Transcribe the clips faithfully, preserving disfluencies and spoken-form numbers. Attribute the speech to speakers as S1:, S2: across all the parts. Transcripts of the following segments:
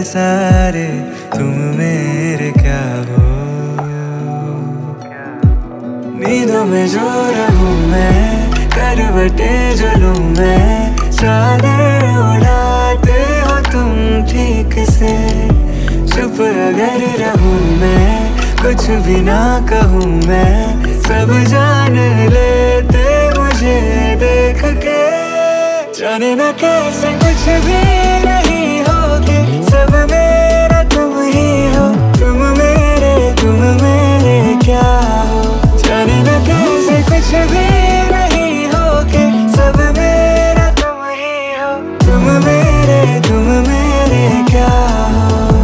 S1: सारे तुम मेरे क्या हो। नींदों में जो रहूं मैं, करवटे जो लूं मैं, चादर उड़ाते हो तुम ठीक से। चुप अगर रहूं मैं, कुछ भी ना कहूं मैं, सब जान लेते मुझे देख के। जाने ना कैसे कुछ भी नहीं होगे, सब मेरा तुम ही हो। तुम मेरे तुम मेरे क्या हो। जाने ना कैसे कुछ भी नहीं होगे, सब मेरा तुम ही हो। तुम मेरे तुम मेरे क्या हो।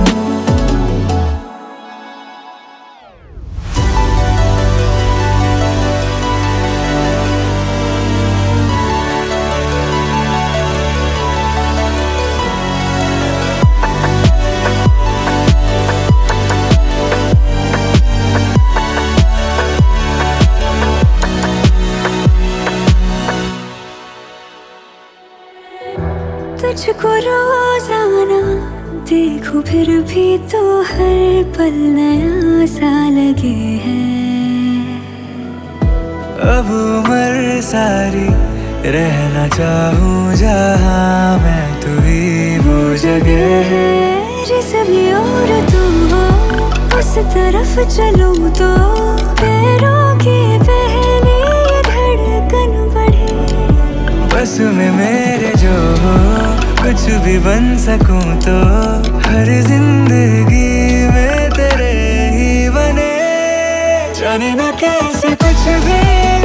S2: तुझको रोजाना देखूं फिर भी तो हर पल नया सा लगे है।
S1: अब उम्र सारी रहना चाहूँ जहाँ मैं, तू ही वो जगह है।
S2: जिस भी और तू हो उस तरफ चलूं तो पैरों की पहली धड़कन बढ़े।
S1: बस में मेरे जो हो, कुछ भी बन सकूं तो हर जिंदगी में तेरे ही बने। जाने ना कैसे कुछ भी